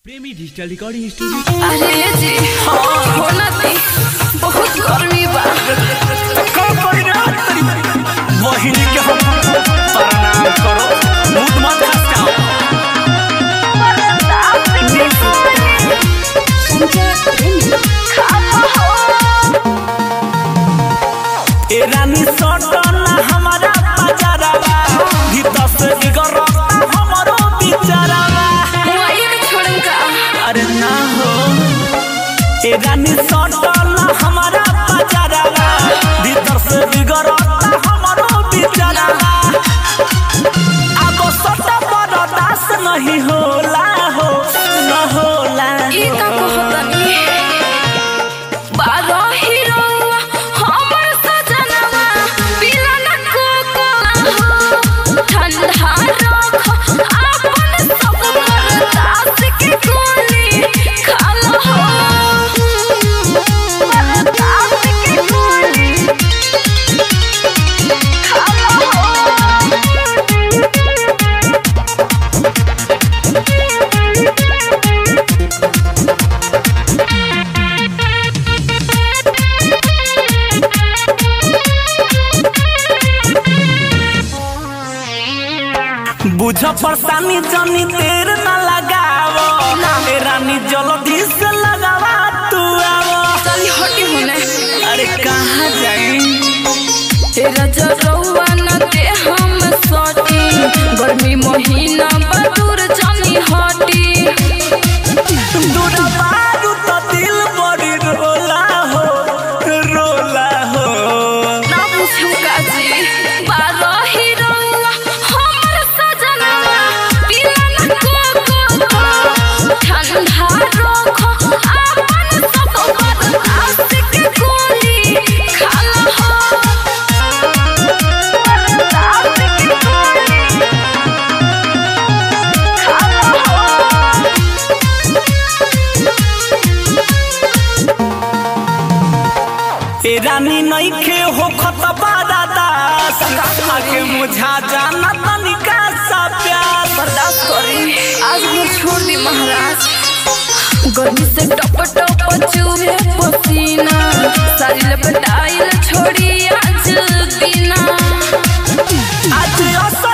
प्रेमी digital recording studio. अरे जी होना थी बहुत गर्मी बा मोहिनी के हम प्रणाम करो मूड मत खसकाओ ए रानी सटना हमारा बाजारवा भीतर से बिगड़ता हमरो बिचारवा अरे ना हो ए रानी सटना हमारा बाजारवा भीतर से बिगड़ता हमरो बिचारवा अब सटा बर्दाश्त नहीं होला हो न होला ई का कहतनी बारो हीरो हमर सजनवा पीला न कोको ठंडा रख अपन सब बर्दाश्त के गोली खा लो बर्दाश्त के गोली खा लो बुझ परेशानी जनी देर न लगावो ए रानी जल्दी से लगावा तू आवो चली हटी होने अरे कहाँ जाई तेरा जरौआ न दे हम सटी गर्मी महीना बदूर जानी हटी दूर बारू तो दिल बड़ी रोला हो ना पूछू काजी बारो हीरोआ हमर सजनवा पीला न कोको ठंडा रख अपन सब बर्दाश्त के गोली खा लो बर्दाश्त के गोली खा लो ए रानी नइखे हो खतबा दास आके मुझा जाना तनिका सा प्यार बर्दाश्त करी आज मुझे छोड़ दी महाराज गर्मी से टप टप चूहे पसीना सारी लपटाइल छोड़ी आज बिना आज